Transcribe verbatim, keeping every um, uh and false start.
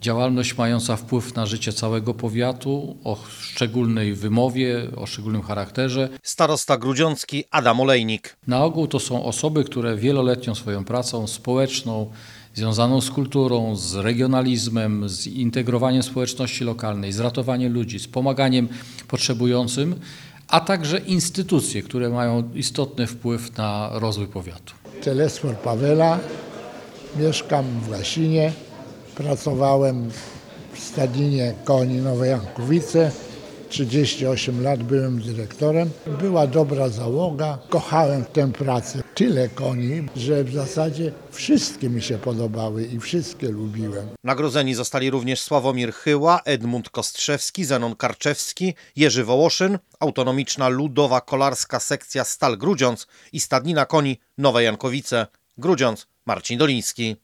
Działalność mająca wpływ na życie całego powiatu, o szczególnej wymowie, o szczególnym charakterze. Starosta grudziącki Adam Olejnik. Na ogół to są osoby, które wieloletnią swoją pracą społeczną, związaną z kulturą, z regionalizmem, z integrowaniem społeczności lokalnej, z ratowaniem ludzi, z pomaganiem potrzebującym, a także instytucje, które mają istotny wpływ na rozwój powiatu. Telesfor Pawela, mieszkam w Lasinie, pracowałem w stadninie koni Nowe Jankowice, trzydzieści osiem lat byłem dyrektorem. Była dobra załoga, kochałem tę pracę. Tyle koni, że w zasadzie wszystkie mi się podobały i wszystkie lubiłem. Nagrodzeni zostali również Sławomir Chyła, Edmund Kostrzewski, Zenon Karczewski, Jerzy Wołoszyn, Autonomiczna Ludowa Kolarska Sekcja Stal Grudziądz i Stadnina Koni Nowe Jankowice. Grudziądz, Marcin Doliński.